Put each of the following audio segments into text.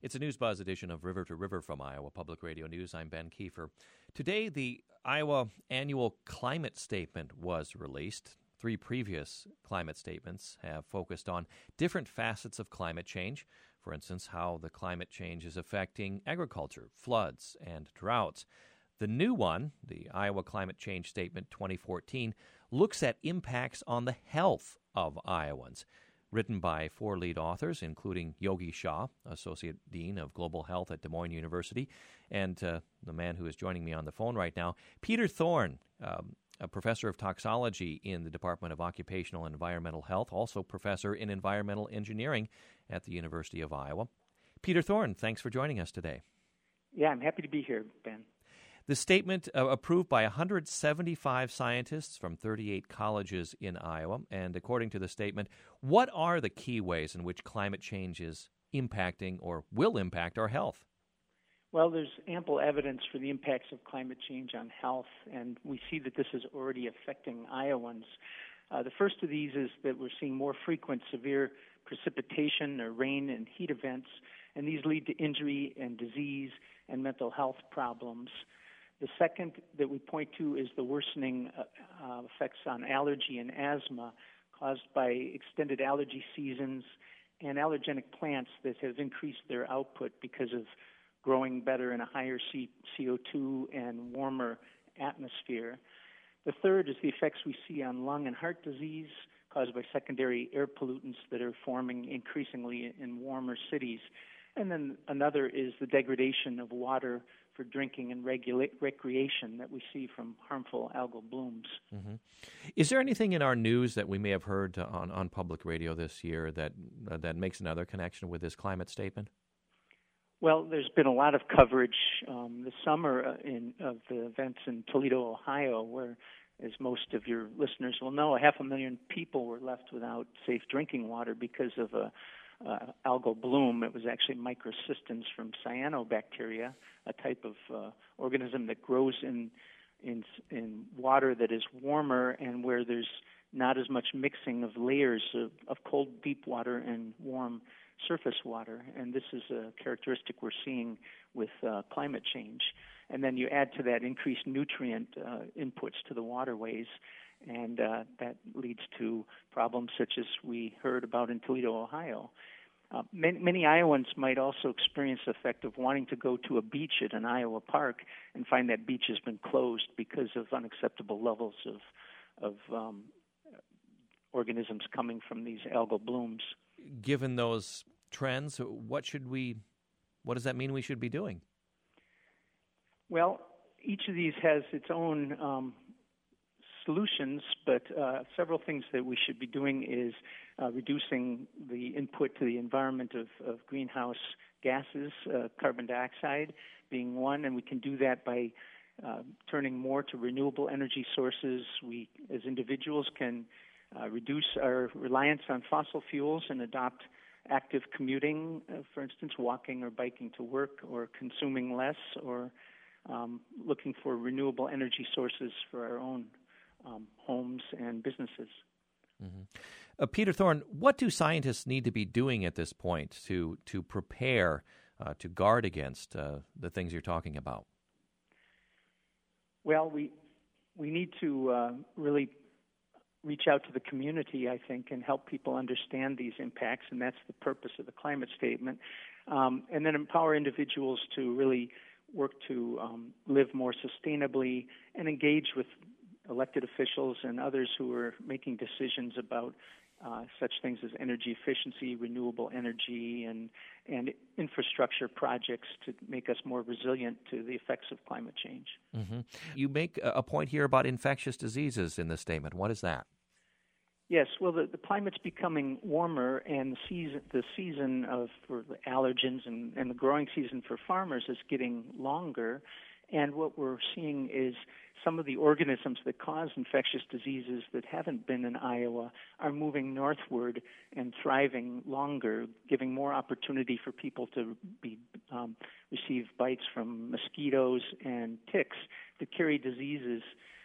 It's a News Buzz edition of River to River from Iowa Public Radio News. I'm Ben Kiefer. Today, the Iowa Annual Climate Statement was released. 3 previous climate statements have focused on different facets of climate change. For instance, how the climate change is affecting agriculture, floods, and droughts. The new one, the Iowa Climate Change Statement 2014, looks at impacts on the health of Iowans. Written by 4 lead authors, including Yogi Shah, Associate Dean of Global Health at Des Moines University, and the man who is joining me on the phone right now, Peter Thorne, a professor of toxicology in the Department of Occupational and Environmental Health, also professor in environmental engineering at the University of Iowa. Peter Thorne, thanks for joining us today. Yeah, I'm happy to be here, Ben. The statement approved by 175 scientists from 38 colleges in Iowa, and according to the statement, what are the key ways in which climate change is impacting or will impact our health? Well, there's ample evidence for the impacts of climate change on health, and we see that this is already affecting Iowans. The first of these is that we're seeing more frequent severe precipitation or rain and heat events, and these lead to injury and disease and mental health problems. The second that we point to is the worsening effects on allergy and asthma caused by extended allergy seasons and allergenic plants that have increased their output because of growing better in a higher CO2 and warmer atmosphere. The third is the effects we see on lung and heart disease caused by secondary air pollutants that are forming increasingly in warmer cities. And then another is the degradation of water for drinking and recreation that we see from harmful algal blooms. Mm-hmm. Is there anything in our news that we may have heard on public radio this year that makes another connection with this climate statement? Well, there's been a lot of coverage this summer of the events in Toledo, Ohio, where, as most of your listeners will know, 500,000 people were left without safe drinking water because of a algal bloom. It was actually microcystins from cyanobacteria, a type of organism that grows in water that is warmer and where there's not as much mixing of layers of cold, deep water and warm surface water. And this is a characteristic we're seeing with climate change. And then you add to that increased nutrient inputs to the waterways, and that leads to problems such as we heard about in Toledo, Ohio. Many Iowans might also experience the effect of wanting to go to a beach at an Iowa park and find that beach has been closed because of unacceptable levels of organisms coming from these algal blooms. Given those trends, what does that mean we should be doing? Well, each of these has its own solutions, but several things that we should be doing is reducing the input to the environment of greenhouse gases, carbon dioxide being one, and we can do that by turning more to renewable energy sources. We, as individuals, can reduce our reliance on fossil fuels and adopt active commuting, for instance, walking or biking to work, or consuming less, or looking for renewable energy sources for our own homes and businesses. Mm-hmm. Peter Thorne, what do scientists need to be doing at this point to prepare to guard against the things you're talking about? Well, we need to really reach out to the community, I think, and help people understand these impacts, and that's the purpose of the climate statement. And then empower individuals to really work to live more sustainably and engage with elected officials and others who are making decisions about such things as energy efficiency, renewable energy, and infrastructure projects to make us more resilient to the effects of climate change. Mm-hmm. You make a point here about infectious diseases in this statement. What is that? Yes, well, the climate's becoming warmer, and the season for the allergens and the growing season for farmers is getting longer. And what we're seeing is some of the organisms that cause infectious diseases that haven't been in Iowa are moving northward and thriving longer, giving more opportunity for people to receive bites from mosquitoes and ticks that carry diseases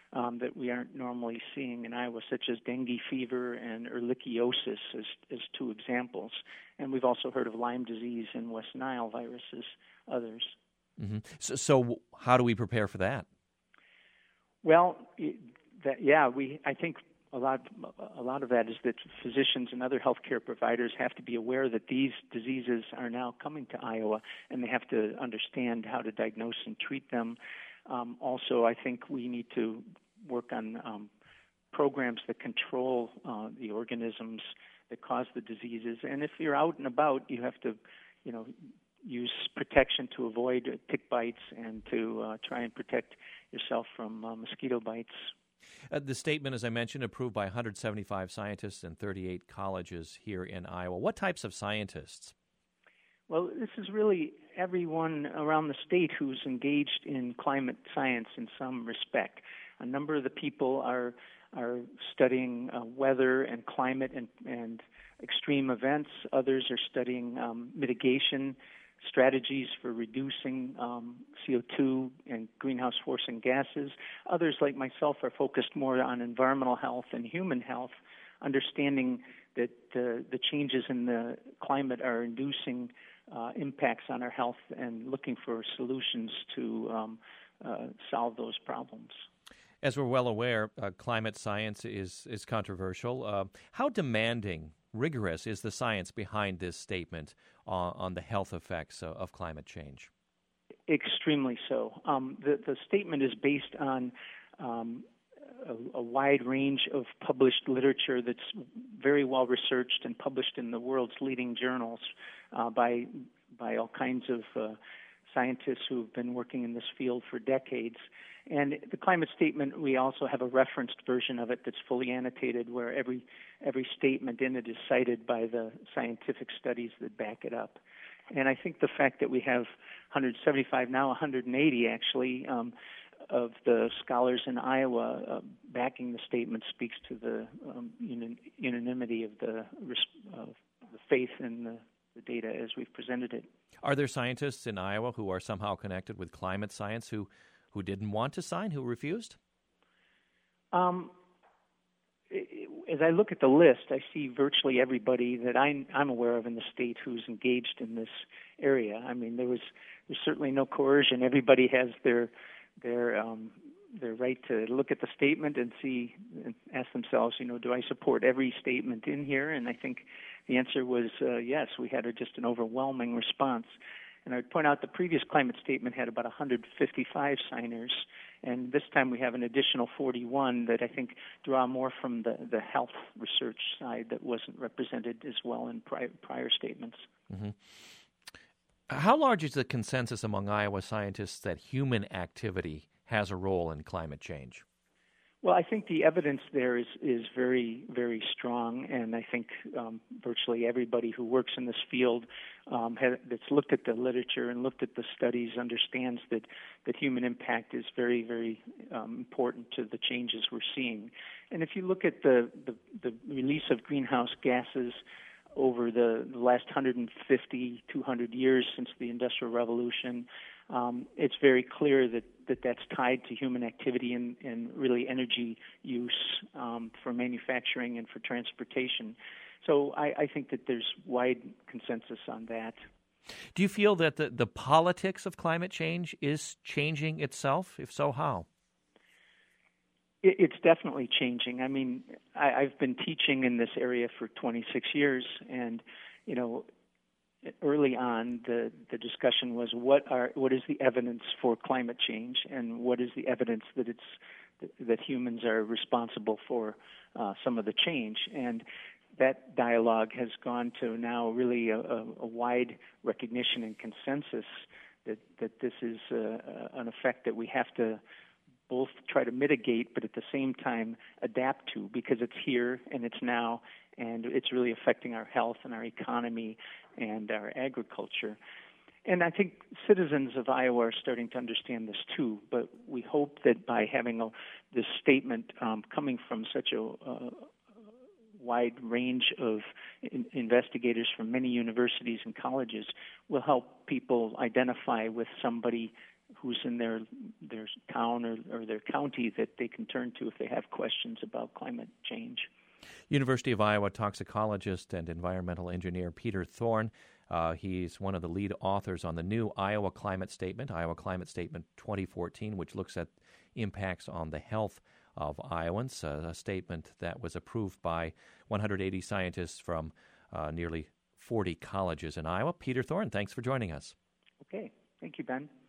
that we aren't normally seeing in Iowa, such as dengue fever and ehrlichiosis as two examples. And we've also heard of Lyme disease and West Nile virus as others. Mm-hmm. So how do we prepare for that? Well, I think a lot of that is that physicians and other healthcare providers have to be aware that these diseases are now coming to Iowa, and they have to understand how to diagnose and treat them. Also, I think we need to work on programs that control the organisms that cause the diseases. And if you're out and about, you have to, use protection to avoid tick bites and to try and protect yourself from mosquito bites. The statement, as I mentioned, approved by 175 scientists and 38 colleges here in Iowa. What types of scientists? Well, this is really everyone around the state who's engaged in climate science in some respect. A number of the people are studying weather and climate and extreme events. Others are studying mitigation strategies for reducing CO2 and greenhouse-forcing gases. Others, like myself, are focused more on environmental health and human health, understanding that the changes in the climate are inducing impacts on our health and looking for solutions to solve those problems. As we're well aware, climate science is controversial. How demanding, rigorous is the science behind this statement on the health effects of climate change? Extremely so. The statement is based on a wide range of published literature that's very well researched and published in the world's leading journals by all kinds of scientists who have been working in this field for decades. And the climate statement, we also have a referenced version of it that's fully annotated, where every statement in it is cited by the scientific studies that back it up. And I think the fact that we have 175, now 180 actually, of the scholars in Iowa backing the statement speaks to the unanimity of the faith in the data as we've presented it. Are there scientists in Iowa who are somehow connected with climate science who didn't want to sign, who refused? As I look at the list, I see virtually everybody that I'm aware of in the state who's engaged in this area. I mean, there's certainly no coercion. Everybody has their right to look at the statement and see and ask themselves, do I support every statement in here? And I think the answer was yes. We had just an overwhelming response. And I would point out the previous climate statement had about 155 signers, and this time we have an additional 41 that I think draw more from the health research side that wasn't represented as well in prior statements. Mm-hmm. How large is the consensus among Iowa scientists that human activity has a role in climate change? Well, I think the evidence there is very, very strong, and I think virtually everybody who works in this field that's looked at the literature and looked at the studies understands that human impact is very, very important to the changes we're seeing. And if you look at the release of greenhouse gases over the last 150, 200 years since the Industrial Revolution, it's very clear that that's tied to human activity and really energy use for manufacturing and for transportation. So I think that there's wide consensus on that. Do you feel that the politics of climate change is changing itself? If so, how? It's definitely changing. I mean, I've been teaching in this area for 26 years, and early on, the discussion was what is the evidence for climate change, and what is the evidence that humans are responsible for some of the change. And that dialogue has gone to now really a wide recognition and consensus that this is an effect that we have to both try to mitigate, but at the same time adapt to, because it's here and it's now, and it's really affecting our health and our economy and our agriculture. And I think citizens of Iowa are starting to understand this too, but we hope that by having this statement coming from such a wide range of investigators from many universities and colleges will help people identify with somebody who's in their town or their county that they can turn to if they have questions about climate change. University of Iowa toxicologist and environmental engineer Peter Thorne. He's one of the lead authors on the new Iowa Climate Statement 2014, which looks at impacts on the health of Iowans, a statement that was approved by 180 scientists from nearly 40 colleges in Iowa. Peter Thorne, thanks for joining us. Okay. Thank you, Ben.